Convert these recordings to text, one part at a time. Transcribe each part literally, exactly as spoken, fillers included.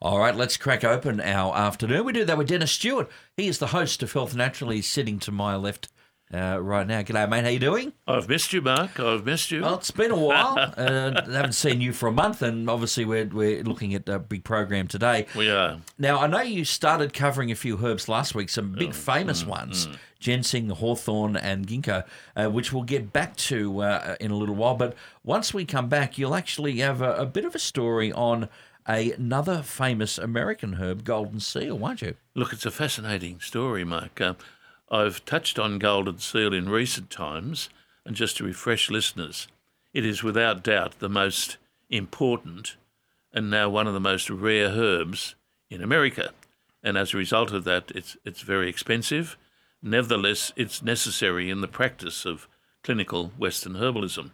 All right, let's crack open our afternoon. We do that with Dennis Stewart. He is the host of Health Naturally, sitting to my left uh, right now. G'day, mate. How you doing? I've missed you, Mark. I've missed you. Well, it's been a while. uh, I haven't seen you for a month, and obviously we're we're looking at a big program today. We are. Now, I know you started covering a few herbs last week, some big Oh, famous mm, ones, mm. ginseng, hawthorn, and ginkgo, uh, which we'll get back to uh, in a little while. But once we come back, you'll actually have a, a bit of a story on a, another famous American herb, golden seal, won't you? Look, it's a fascinating story, Mark. Uh, I've touched on golden seal in recent times, and just to refresh listeners, it is without doubt the most important and now one of the most rare herbs in America. And as a result of that, it's it's very expensive. Nevertheless, it's necessary in the practice of clinical Western herbalism.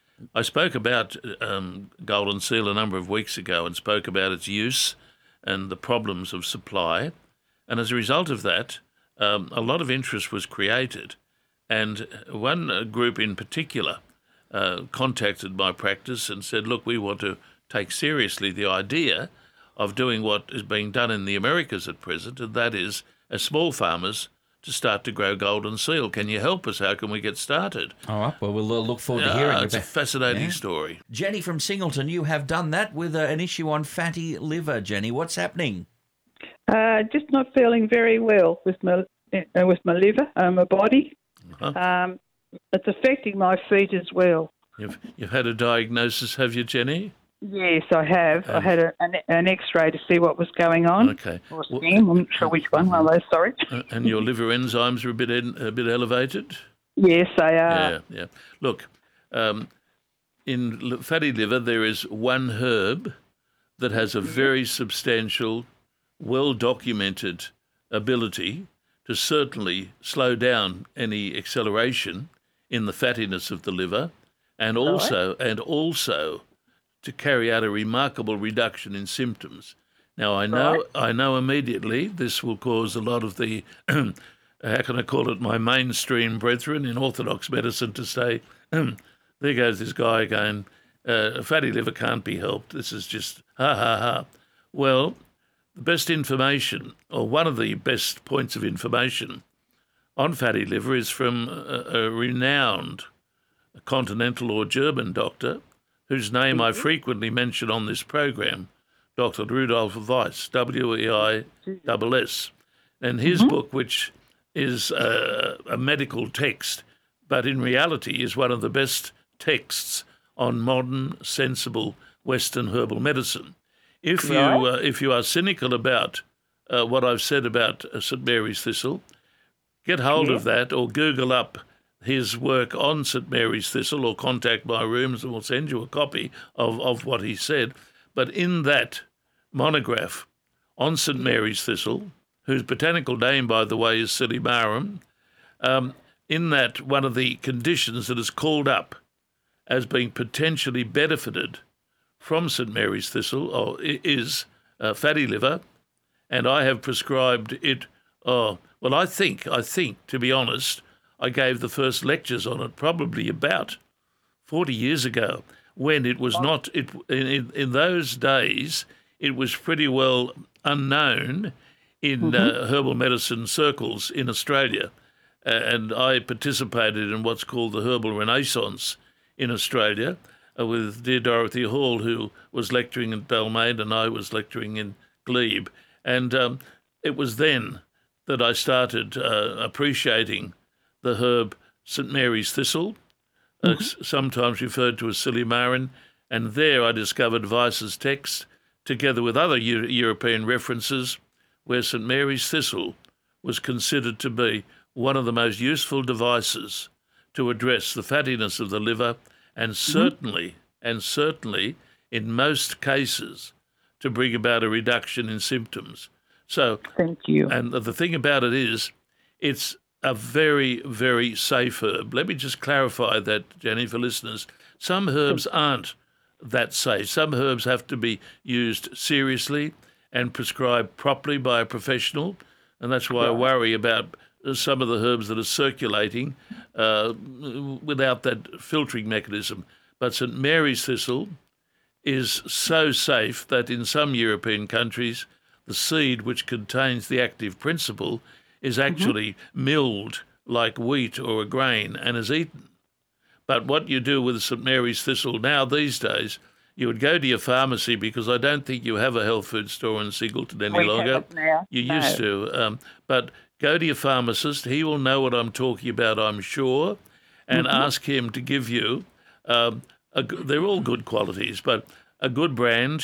I spoke about um, golden seal a number of weeks ago and spoke about its use and the problems of supply. And as a result of that, um, a lot of interest was created. And one uh, group in particular uh, contacted my practice and said, look, we want to take seriously the idea of doing what is being done in the Americas at present, and that is, as small farmers, to start to grow golden seal. Can you help us? How can we get started? All right, well, we'll look forward to Yeah, hearing it's about a fascinating Yeah. story. Jenny from Singleton, you have done that with uh, an issue on fatty liver. Jenny, what's happening? Uh, just not feeling very well with my uh, with my liver, uh, my body. Uh-huh. Um, it's affecting my feet as well. You've, you've had a diagnosis, have you, Jenny? Yes, I have. I Um, had a, an, an X-ray to see what was going on. Okay. Or Well, scan, I'm not sure which one. One of those, sorry. uh, and your liver enzymes are a bit en- a bit elevated? Yes, they are. Yeah, yeah. Look, um, in li- fatty liver, there is one herb that has a very substantial, well-documented ability to certainly slow down any acceleration in the fattiness of the liver, and also and also to carry out a remarkable reduction in symptoms. Now, I know Right. I know immediately this will cause a lot of the, how can I call it, my mainstream brethren in orthodox medicine to say, there goes this guy again, uh, fatty liver can't be helped. This is just ha ha ha. Well, the best information, or one of the best points of information on fatty liver is from a, a renowned continental or German doctor, whose name I frequently mention on this program, Doctor Rudolf Weiss, W E I S S. And his Mm-hmm. book, which is uh, a medical text, but in reality is one of the best texts on modern, sensible Western herbal medicine. If you Right. uh, if you are cynical about uh, what I've said about uh, Saint Mary's thistle, get hold Yeah. of that or Google up his work on Saint Mary's thistle or contact my rooms and we'll send you a copy of, of what he said. But in that monograph on Saint Mary's thistle, whose botanical name, by the way, is Sillimarum, um, in that one of the conditions that is called up as being potentially benefited from Saint Mary's thistle or i- is uh, fatty liver, and I have prescribed it. Oh, well, I think, I think, to be honest, I gave the first lectures on it probably about forty years ago, when it was not, it in, in those days, it was pretty well unknown in uh, herbal medicine circles in Australia. Uh, and I participated in what's called the Herbal Renaissance in Australia uh, with dear Dorothy Hall, who was lecturing in Balmain and I was lecturing in Glebe. And um, it was then that I started uh, appreciating the herb Saint Mary's thistle, uh, s- sometimes referred to as Sillimarin, and there I discovered Weiss's text, together with other Eu- European references, where Saint Mary's thistle was considered to be one of the most useful devices to address the fattiness of the liver, and certainly, and certainly, in most cases, to bring about a reduction in symptoms. So, Thank you. and the thing about it is, it's a very, very safe herb. Let me just clarify that, Jenny, for listeners. Some herbs aren't that safe. Some herbs have to be used seriously and prescribed properly by a professional, and that's why I worry about some of the herbs that are circulating uh, without that filtering mechanism. But Saint Mary's thistle is so safe that in some European countries, the seed which contains the active principle is actually mm-hmm. milled like wheat or a grain and is eaten. But what you do with Saint Mary's thistle now these days, you would go to your pharmacy, because I don't think you have a health food store in Singleton any we longer. Have it now. You no. used to. Um, but go to your pharmacist. He will know what I'm talking about, I'm sure, and mm-hmm. ask him to give you, um, a, they're all good qualities, but a good brand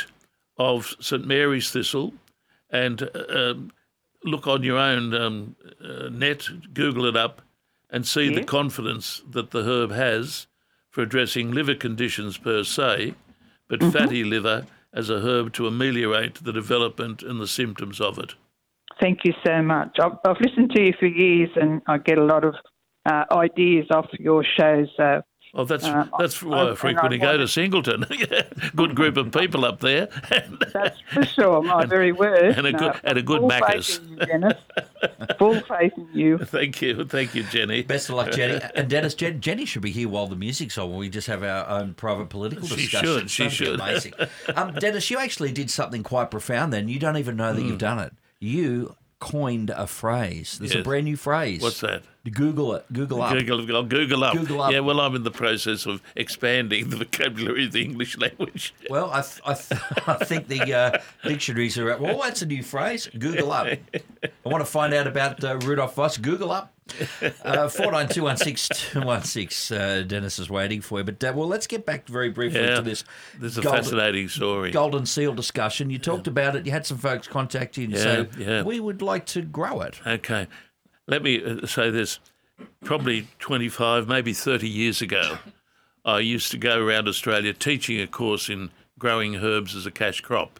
of Saint Mary's thistle, and uh, look on your own um, uh, net, Google it up, and see yeah. the confidence that the herb has for addressing liver conditions per se, but mm-hmm. fatty liver as a herb to ameliorate the development and the symptoms of it. Thank you so much. I've, I've listened to you for years, and I get a lot of uh, ideas off your shows. Uh, Oh, that's um, that's why I frequently go to Singleton. Good group of people up there. That's for sure, my very word. And a no, good, and a good full Macca's. faith in you, Dennis. Full faith in you. Thank you. Thank you, Jenny. Best of luck, Jenny. And Dennis, Jen, Jenny should be here while the music's on, when we just have our own private political She discussion. should, she That'd be should. Amazing. Um, Dennis, you actually did something quite profound then. You don't even know that mm. you've done it. You coined a phrase. There's yes. a brand new phrase. What's that? Google it. Google up. Google, I'll Google up. Google up. Yeah, well, I'm in the process of expanding the vocabulary of the English language. Well, I th- I, th- I think the uh, dictionaries are... Well, that's a new phrase. Google up. I want to find out about uh, Rudolf Voss. Google up. Uh, four nine two one six two one six. Uh, Dennis is waiting for you. But, uh, well, let's get back very briefly yeah, to this. This is a golden, fascinating story. Golden seal discussion. You talked yeah. about it. You had some folks contact you and yeah, say, yeah. we would like to grow it. Okay. Let me say this. Probably twenty-five, maybe thirty years ago, I used to go around Australia teaching a course in growing herbs as a cash crop.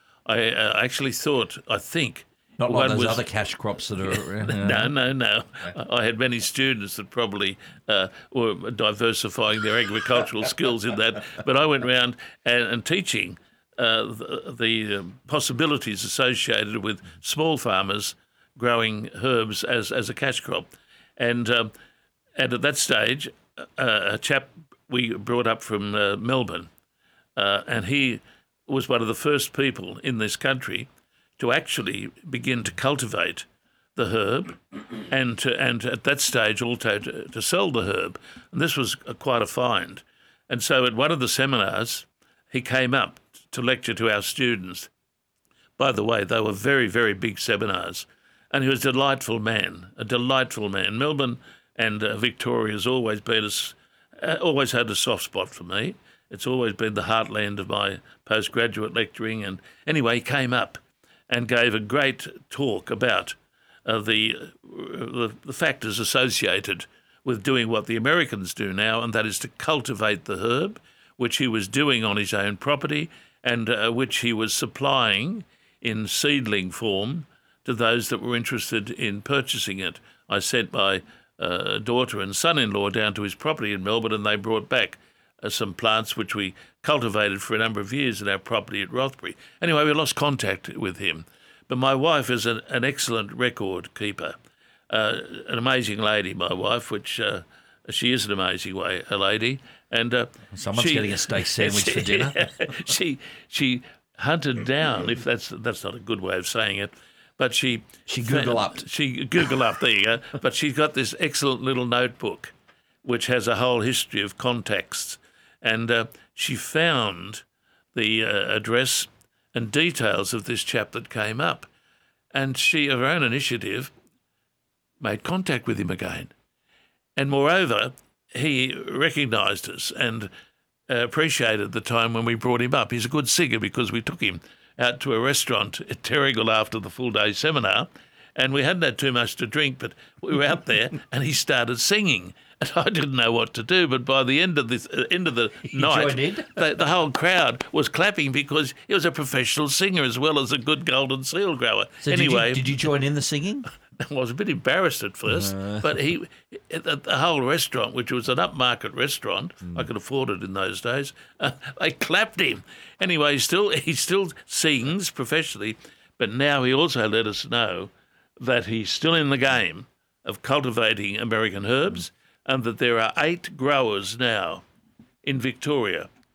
I uh, actually thought, I think... Not like those was, other cash crops that are... Uh, no, no, no. I had many students that probably uh, were diversifying their agricultural skills in that. But I went around and, and teaching uh, the, the um, possibilities associated with small farmers growing herbs as, as a cash crop. And um, and at that stage, uh, a chap we brought up from uh, Melbourne, uh, and he was one of the first people in this country to actually begin to cultivate the herb, and to, and at that stage also to, to sell the herb. And this was a, quite a find. And so at one of the seminars, he came up to lecture to our students. By the way, they were very, very big seminars. And he was a delightful man, a delightful man. Melbourne and uh, Victoria has always been a, uh, always had a soft spot for me. It's always been the heartland of my postgraduate lecturing. And anyway, he came up and gave a great talk about uh, the, uh, the the factors associated with doing what the Americans do now, and that is to cultivate the herb, which he was doing on his own property, and uh, which he was supplying in seedling form to those that were interested in purchasing it. I sent my uh, daughter and son-in-law down to his property in Melbourne, and they brought back uh, some plants which we cultivated for a number of years at our property at Rothbury. Anyway, we lost contact with him. But my wife is an, an excellent record keeper, uh, an amazing lady, my wife, which uh, she is an amazing way, a lady. And uh, Someone's she, getting a steak sandwich she, for dinner. she she hunted down, if that's that's not a good way of saying it, but she... She Google up. She Google up, there you go. But she's got this excellent little notebook which has a whole history of contacts. And uh, she found the uh, address and details of this chap that came up. And she, of her own initiative, made contact with him again. And moreover, he recognised us and uh, appreciated the time when we brought him up. He's a good singer because we took him out to a restaurant at Terrigal after the full-day seminar, and we hadn't had too much to drink, but we were out there, and he started singing. And I didn't know what to do, but by the end of this, uh, end of the night, the, the whole crowd was clapping because he was a professional singer as well as a good golden seal grower. So anyway, did you, did you join in the singing? I was a bit embarrassed at first, uh. but he, the, the whole restaurant, which was an upmarket restaurant, mm. I could afford it in those days, uh, they clapped him. Anyway, he still he still sings professionally, but now he also let us know that he's still in the game of cultivating American herbs, mm. and that there are eight growers now in Victoria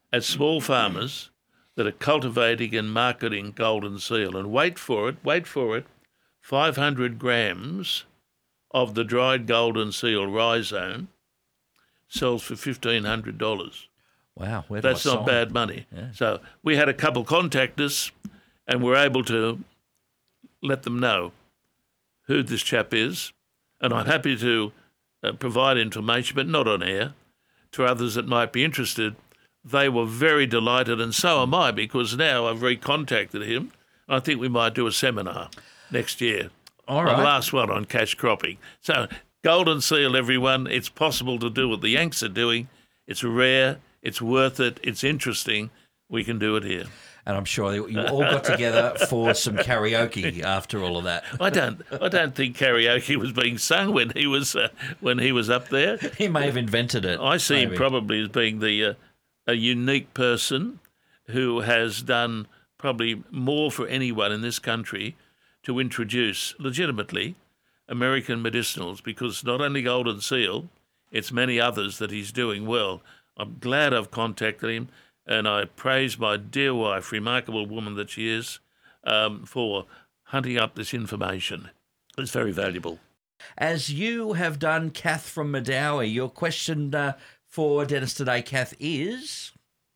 at small farmers that are cultivating and marketing golden seal. And wait for it, wait for it, five hundred grams of the dried golden seal rhizome sells for fifteen hundred dollars. Wow, where do That's I not sign? bad money. Yeah. So we had a couple contact us, and we're able to let them know who this chap is. And I'm happy to uh, provide information, but not on air, to others that might be interested. They were very delighted, and so am I, because now I've recontacted him. I think we might do a seminar next year. All The right. last one on cash cropping. So golden seal, everyone. It's possible to do what the Yanks are doing. It's rare. It's worth it. It's interesting. We can do it here. And I'm sure you all got together for some karaoke after all of that. I don't. I don't think karaoke was being sung when he was uh, when he was up there. He may have invented it. I see him maybe. probably as being the uh, a unique person who has done probably more for anyone in this country to introduce legitimately American medicinals, because not only golden seal, it's many others that he's doing well. I'm glad I've contacted him, and I praise my dear wife, remarkable woman that she is, um, for hunting up this information. It's very valuable. As you have done, Kath from Madawi, your question uh, for Dennis today, Kath, is...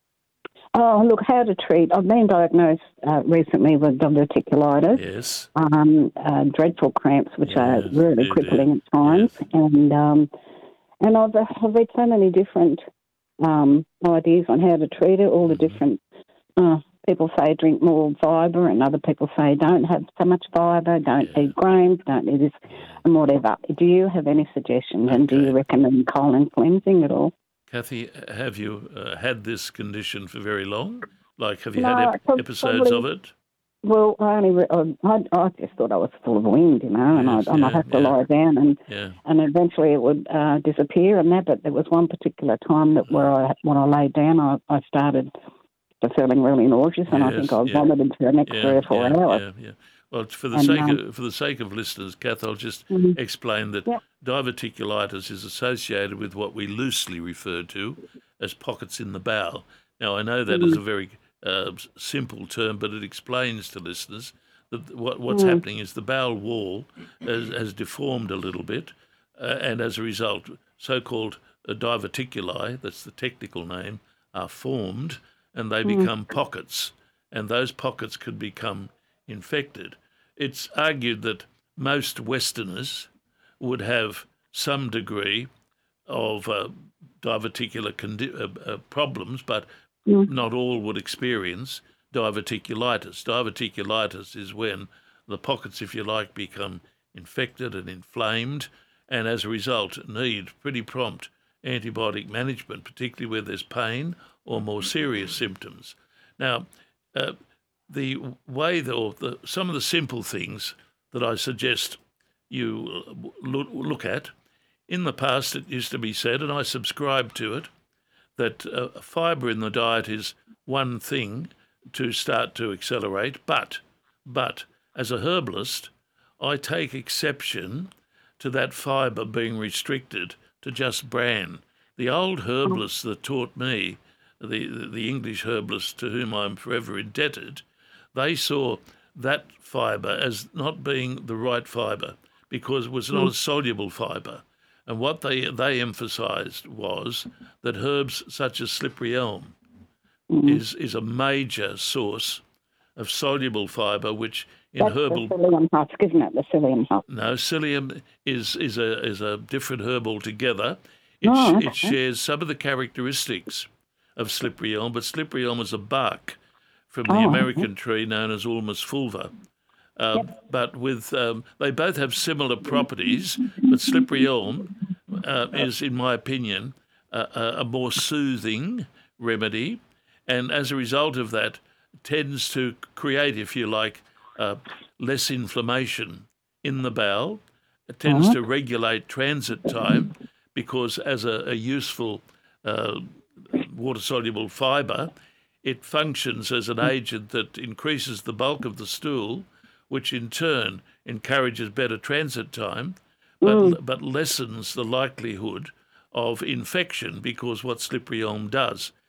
Oh, look, how to treat. I've been diagnosed uh, recently with diverticulitis, Yes. um, uh, dreadful cramps, which Yes, are really yeah, crippling yeah. at times. And um, and I've, I've read so many different um, ideas on how to treat it, all the different... Uh, people say drink more fibre, and other people say don't have so much fibre, don't Yeah. eat grains, don't eat this, and whatever. Do you have any suggestions, and do Okay. you recommend colon cleansing at all? Kathy, have you uh, had this condition for very long? Like, have you No, had ep- prob- episodes probably- of it? Well, I only re- I, I just thought I was full of wind, you know, and Yes, I'd, and I'd yeah, have to yeah. lie down, and Yeah. and eventually it would uh, disappear. And that, but there was one particular time that where I when I laid down, I, I started to feeling really nauseous, and I Yes, think I yeah. vomited for the next Yeah, three or four yeah, hours. yeah, yeah. Well, for the And, sake um, of, for the sake of listeners, Kath, I'll just Mhm. explain that Yep. diverticulitis is associated with what we loosely refer to as pockets in the bowel. Now, I know that is a very uh, s- simple term, but it explains to listeners that what, what's happening is the bowel wall has, has deformed a little bit, uh, and as a result, so-called uh, diverticuli, that's the technical name, are formed, and they become pockets, and those pockets could become infected. It's argued that most Westerners would have some degree of uh, diverticular condi- uh, uh, problems, but not all would experience diverticulitis. Diverticulitis is when the pockets, if you like, become infected and inflamed, and as a result need pretty prompt antibiotic management, particularly where there's pain or more serious symptoms. Now, uh, the way, that, or the, some of the simple things that I suggest you uh, look, look at, in the past it used to be said, and I subscribe to it, that uh, fibre in the diet is one thing to start to accelerate, but, but as a herbalist, I take exception to that fibre being restricted to just bran. The old herbalists that taught me, the, the English herbalists to whom I'm forever indebted, they saw that fibre as not being the right fibre because it was not a soluble fibre. And what they, they emphasised was that herbs such as slippery elm is, is a major source of soluble fibre, which in That's herbal... the psyllium husk, isn't it? The psyllium husk. No, psyllium is, is, a, is a different herb altogether. It, Oh, sh- it okay. shares some of the characteristics of slippery elm, but slippery elm is a bark from the Oh, American tree known as Ulmus fulva. Uh, But with um, they both have similar properties, but slippery elm uh, is, in my opinion, a, a a more soothing remedy, and as a result of that, tends to create, if you like, uh, less inflammation in the bowel. It tends to regulate transit time because, as a, a useful uh, water-soluble fibre, it functions as an agent that increases the bulk of the stool, which in turn encourages better transit time, but, but lessens the likelihood of infection, because what slippery elm does,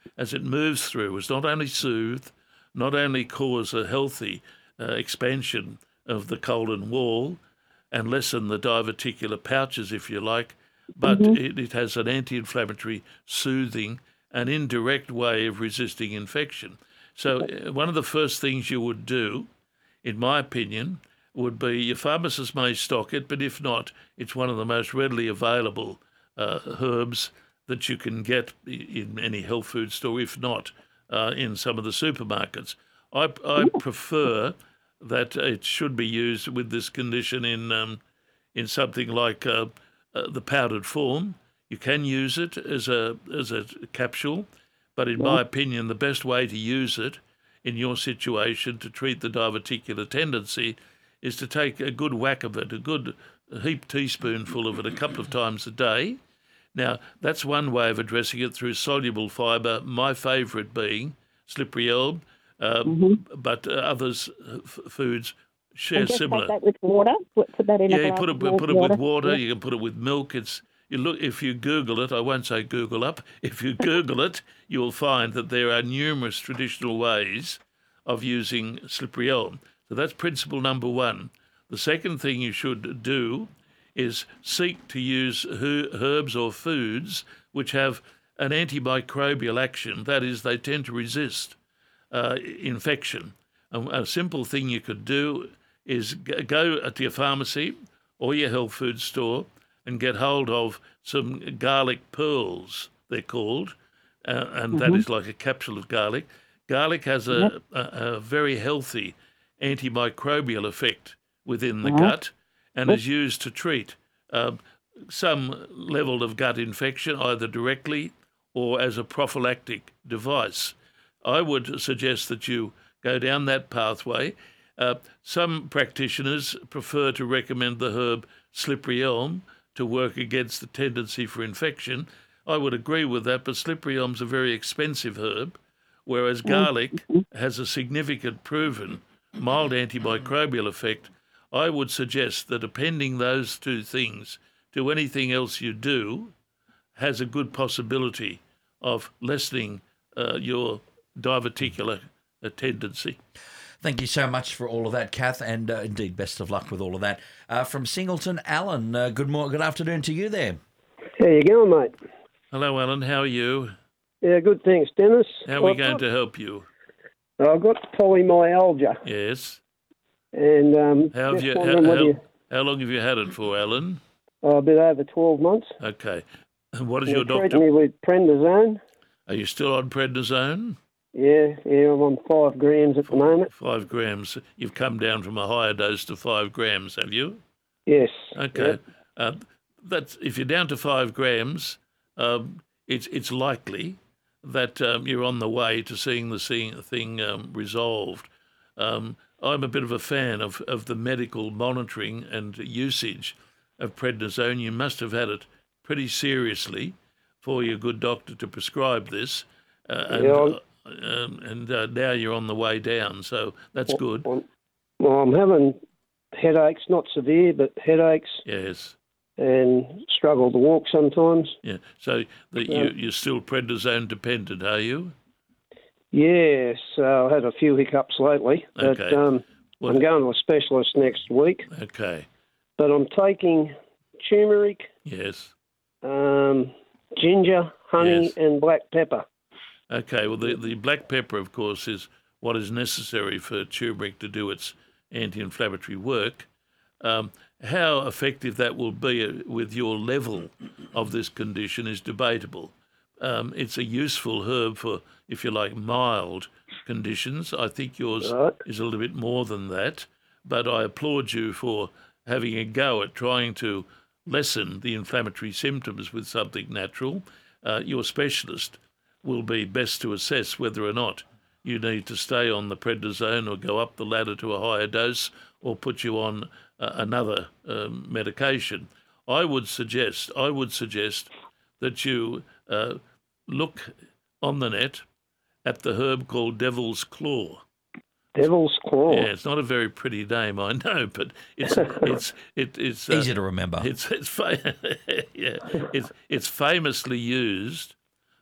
as it moves through is not only soothe, not only cause a healthy uh, expansion of the colon wall and lessen the diverticular pouches, if you like, but mm-hmm. it, it has an anti-inflammatory, soothing, and indirect way of resisting infection. So uh, one of the first things you would do, in my opinion, would be your pharmacist may stock it, but if not, it's one of the most readily available uh, herbs that you can get in any health food store, if not uh, in some of the supermarkets. I, I prefer that it should be used with this condition in um, in something like uh, uh, the powdered form. You can use it as a as a capsule, but in my opinion, the best way to use it in your situation to treat the diverticular tendency is to take a good whack of it, a good heaped teaspoonful of it a couple of times a day. Now, that's one way of addressing it through soluble fibre, my favourite being slippery elm, uh, mm-hmm. but uh, others uh, f- foods share and just similar. Take that with water. Put, put that in yeah, a you glass put it, of put it water. with water. Yeah. You can put it with milk. It's you look if you Google it. I won't say Google up. If you Google it, you will find that there are numerous traditional ways of using slippery elm. So that's principle number one. The second thing you should do is seek to use herbs or foods which have an antimicrobial action. That is, they tend to resist uh, infection. A, a simple thing you could do is go to your pharmacy or your health food store and get hold of some garlic pearls, they're called, uh, and mm-hmm. that is like a capsule of garlic. Garlic has a, yep. a, a very healthy antimicrobial effect within the mm-hmm. gut and is used to treat uh, some level of gut infection, either directly or as a prophylactic device. I would suggest that you go down that pathway. Uh, some practitioners prefer to recommend the herb slippery elm to work against the tendency for infection. I would agree with that, but slippery elm's a very expensive herb, whereas garlic has a significant proven mild antimicrobial effect. I would suggest that appending those two things to anything else you do has a good possibility of lessening uh, your diverticular uh, tendency. Thank you so much for all of that, Kath, and uh, indeed best of luck with all of that. Uh, from Singleton, Alan, uh, good morning, good afternoon to you there. How you going, mate? Hello, Alan. How are you? Yeah, good, thanks, Dennis. How are we I've going got, to help you? I've got polymyalgia. Yes. And um, how, have you, how, how, how, you, how long have you had it for, Alan? Oh, a bit over twelve months. Okay. And what is They're your doctor? treating me with prednisone. Are you still on prednisone? Yeah, yeah, I'm on five grams at five, the moment. Five grams. You've come down from a higher dose to five grams, have you? Yes. Okay. Yep. Uh, that's if you're down to five grams, um, it's it's likely that um, you're on the way to seeing the thing um, resolved. Um, I'm a bit of a fan of, of the medical monitoring and usage of prednisone. You must have had it pretty seriously for your good doctor to prescribe this, uh, and, yeah, uh, um, and uh, now you're on the way down, so that's good. Well, well, I'm having headaches, not severe, but headaches. Yes. And struggle to walk sometimes. Yeah, so the, yeah. you, you're still prednisone dependent, are you? Yes, uh, I had a few hiccups lately, but okay. um, well, I'm going to a specialist next week. Okay. But I'm taking turmeric, yes, um, ginger, honey, yes. and black pepper. Okay, well, the, the black pepper, of course, is what is necessary for turmeric to do its anti-inflammatory work. Um, how effective that will be with your level of this condition is debatable. Um, it's a useful herb for, if you like, mild conditions. I think yours right. is a little bit more than that, but I applaud you for having a go at trying to lessen the inflammatory symptoms with something natural. Uh, your specialist will be best to assess whether or not you need to stay on the prednisone or go up the ladder to a higher dose or put you on uh, another um, medication. I would suggest, I would suggest that you uh, look on the net at the herb called Devil's Claw. Devil's Claw. Yeah, it's not a very pretty name, I know, but it's it's it, it's uh, easy to remember. It's it's fa- yeah, it's it's famously used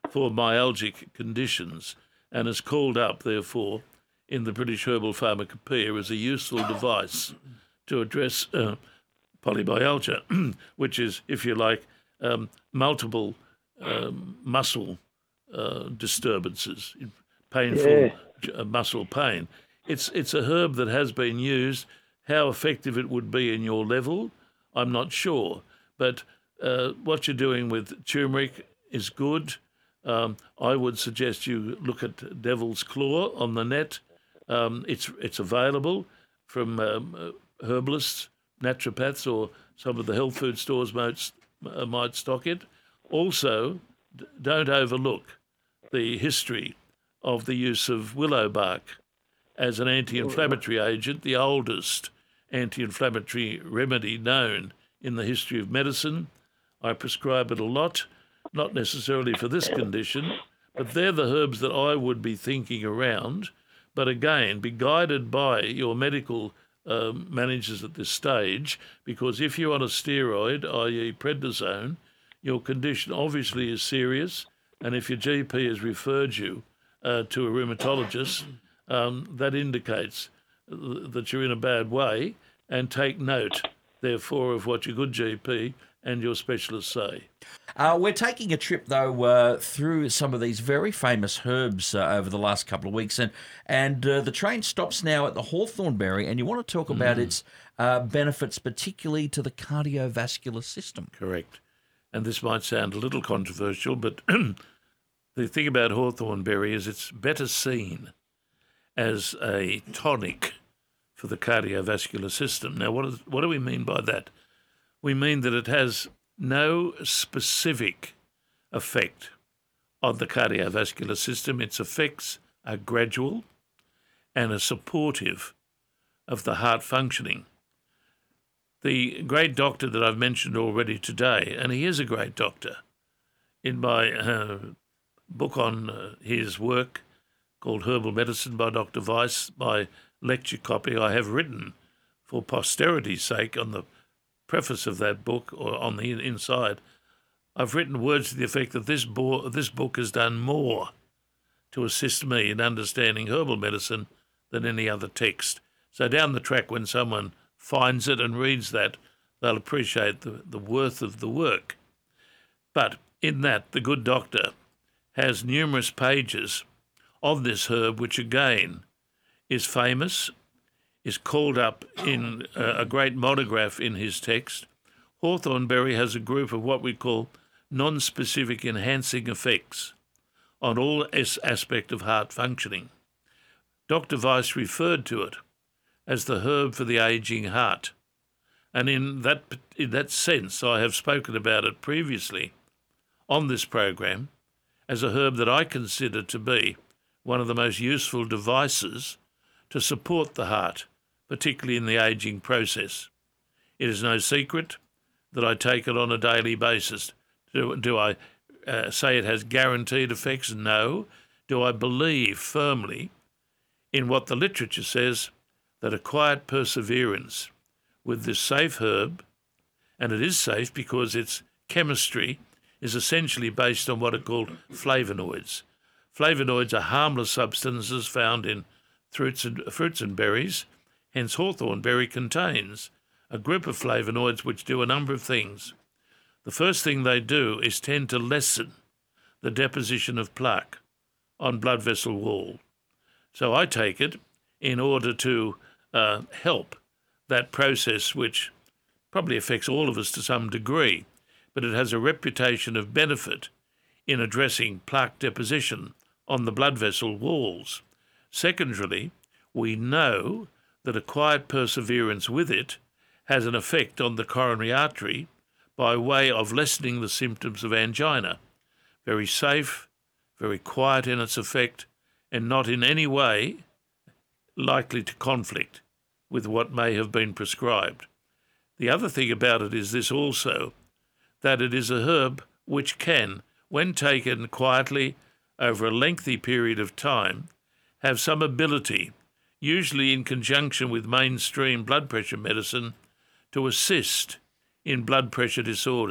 for myalgic conditions and is called up, therefore, in the British Herbal Pharmacopoeia as a useful device to address uh, polymyalgia, which is, if you like, um, multiple um, muscle uh, disturbances, painful Yeah. muscle pain. It's it's a herb that has been used. How effective it would be in your level, I'm not sure. But uh, what you're doing with turmeric is good. Um, I would suggest you look at Devil's Claw on the net. Um, it's it's available from um, herbalists, naturopaths, or some of the health food stores might, uh, might stock it. Also, d- don't overlook the history of the use of willow bark as an anti-inflammatory agent, the oldest anti-inflammatory remedy known in the history of medicine. I prescribe it a lot, not necessarily for this condition, but they're the herbs that I would be thinking around. But again, be guided by your medical um, managers at this stage, because if you're on a steroid, that is prednisone, your condition obviously is serious, and if your G P has referred you uh, to a rheumatologist, um, that indicates that you're in a bad way, and take note, therefore, of what your good G P and your specialists say. Uh, we're taking a trip, though, uh, through some of these very famous herbs uh, over the last couple of weeks, and and uh, the train stops now at the hawthornberry, and you want to talk about mm. its uh, benefits, particularly to the cardiovascular system. Correct. And this might sound a little controversial, but the thing about hawthornberry is it's better seen as a tonic for the cardiovascular system. Now, what, is, what do we mean by that? We mean that it has no specific effect on the cardiovascular system. Its effects are gradual and are supportive of the heart functioning. The great doctor that I've mentioned already today, and he is a great doctor, in my uh, book on uh, his work called Herbal Medicine by Doctor Weiss, my lecture copy I have written for posterity's sake on the preface of that book, or on the inside, I've written words to the effect that this, bo- this book has done more to assist me in understanding herbal medicine than any other text. So down the track, when someone finds it and reads that, they'll appreciate the, the worth of the work. But in that, the good doctor has numerous pages of this herb, which again is famous, is called up in a great monograph in his text. Hawthornberry has a group of what we call non-specific enhancing effects on all aspect of heart functioning. Doctor Weiss referred to it as the herb for the ageing heart. And in that, in that sense, I have spoken about it previously on this program as a herb that I consider to be one of the most useful devices to support the heart, particularly in the ageing process. It is no secret that I take it on a daily basis. Do, do I uh, say it has guaranteed effects? No. Do I believe firmly in what the literature says, that a quiet perseverance with this safe herb, and it is safe because its chemistry is essentially based on what are called flavonoids. Flavonoids are harmless substances found in fruits and, fruits and berries. Hence, hawthornberry contains a group of flavonoids which do a number of things. The first thing they do is tend to lessen the deposition of plaque on blood vessel wall. So I take it in order to uh, help that process, which probably affects all of us to some degree, but it has a reputation of benefit in addressing plaque deposition on the blood vessel walls. Secondarily, we know that a quiet perseverance with it has an effect on the coronary artery by way of lessening the symptoms of angina. Very safe, very quiet in its effect, and not in any way likely to conflict with what may have been prescribed. The other thing about it is this also, that it is a herb which can, when taken quietly over a lengthy period of time, have some ability, usually in conjunction with mainstream blood pressure medicine, to assist in blood pressure disorders.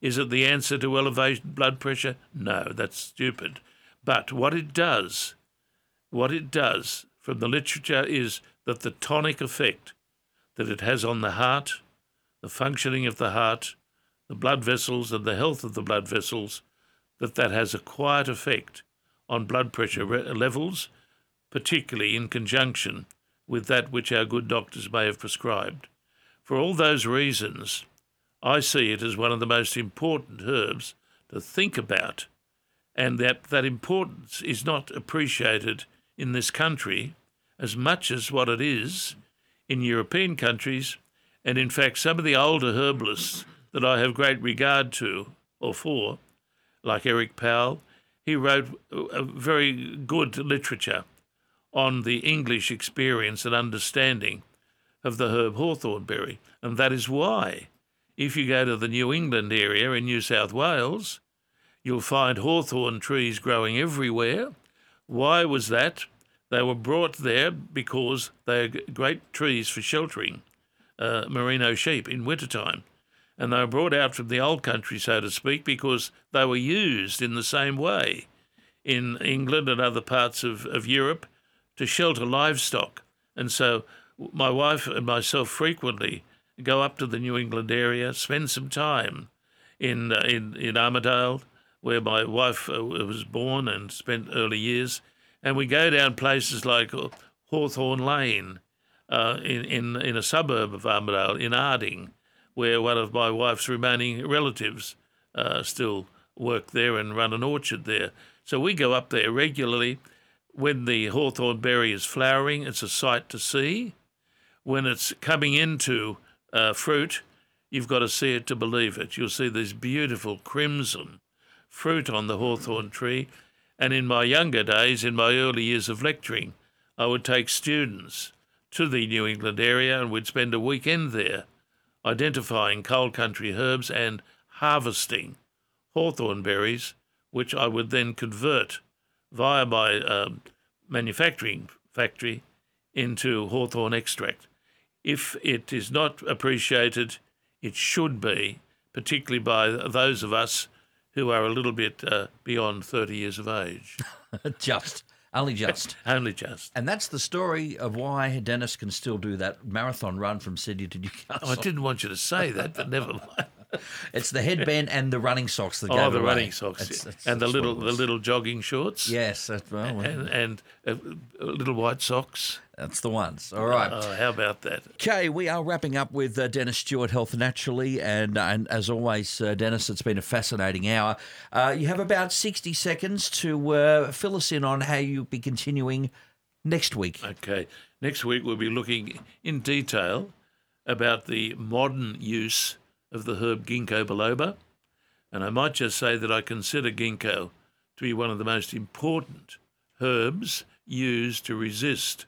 Is it the answer to elevated blood pressure? No, that's stupid. But what it does, what it does from the literature is that the tonic effect that it has on the heart, the functioning of the heart, the blood vessels and the health of the blood vessels, that that has a quiet effect on blood pressure re- levels, particularly in conjunction with that which our good doctors may have prescribed. For all those reasons, I see it as one of the most important herbs to think about, and that that importance is not appreciated in this country as much as what it is in European countries, and in fact some of the older herbalists that I have great regard to or for, like Eric Powell, he wrote a very good literature on the English experience and understanding of the herb hawthornberry. And that is why, if you go to the New England area in New South Wales, you'll find hawthorn trees growing everywhere. Why was that? They were brought there because they are great trees for sheltering uh, merino sheep in wintertime. And they were brought out from the old country, so to speak, because they were used in the same way in England and other parts of, of Europe to shelter livestock. And so my wife and myself frequently go up to the New England area, spend some time in uh, in, in Armidale, where my wife uh, was born and spent early years, and we go down places like Hawthorne Lane uh, in, in, in a suburb of Armidale, in Arding, where one of my wife's remaining relatives uh, still work there and run an orchard there. So we go up there regularly. When the hawthorn berry is flowering, it's a sight to see. When it's coming into uh, fruit, you've got to see it to believe it. You'll see this beautiful crimson fruit on the hawthorn tree. And in my younger days, in my early years of lecturing, I would take students to the New England area and we'd spend a weekend there identifying cold country herbs and harvesting hawthorn berries, which I would then convert via my um, manufacturing factory into hawthorn extract. If it is not appreciated, it should be, particularly by those of us who are a little bit uh, beyond thirty years of age. Just. Only just. Only just. And that's the story of why Dennis can still do that marathon run from Sydney to Newcastle. Oh, I didn't want you to say that, but never mind. It's the headband and the running socks that oh, gave the away. running socks, That's, that's, and the that's little the little jogging shorts. Yes, that's, well, and, and uh, little white socks. That's the ones. All right. Oh, how about that? Okay, we are wrapping up with uh, Dennis Stewart, Health Naturally, and, uh, and as always, uh, Dennis, it's been a fascinating hour. Uh, you have about sixty seconds to uh, fill us in on how you'll be continuing next week. Okay, next week we'll be looking in detail about the modern use of the herb ginkgo biloba, and I might just say that I consider ginkgo to be one of the most important herbs used to resist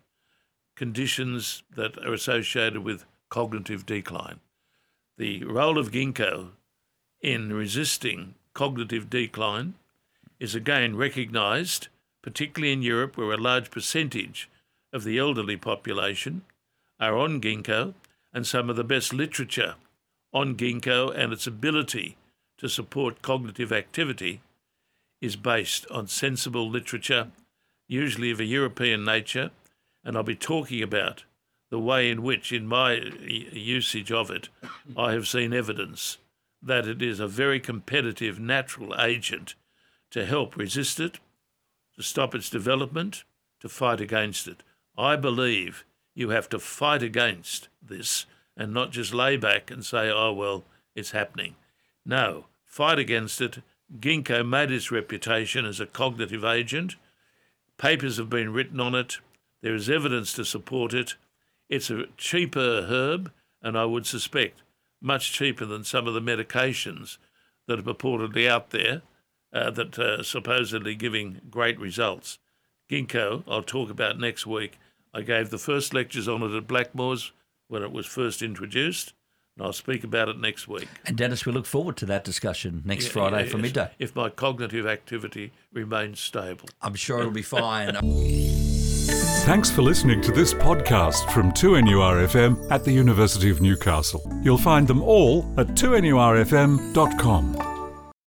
conditions that are associated with cognitive decline. The role of ginkgo in resisting cognitive decline is again recognised, particularly in Europe, where a large percentage of the elderly population are on ginkgo, and some of the best literature on ginkgo and its ability to support cognitive activity is based on sensible literature, usually of a European nature, and I'll be talking about the way in which, in my usage of it, I have seen evidence that it is a very competitive natural agent to help resist it, to stop its development, to fight against it. I believe you have to fight against this and not just lay back and say, oh, well, it's happening. No, fight against it. Ginkgo made its reputation as a cognitive agent. Papers have been written on it. There is evidence to support it. It's a cheaper herb, and I would suspect much cheaper than some of the medications that are purportedly out there uh, that are supposedly giving great results. Ginkgo, I'll talk about next week. I gave the first lectures on it at Blackmores when it was first introduced, and I'll speak about it next week. And Dennis, we look forward to that discussion next Yeah, Friday yeah, for if, midday. If my cognitive activity remains stable. I'm sure it'll be fine. Thanks for listening to this podcast from two N U R F M at the University of Newcastle. You'll find them all at two N U R F M dot com.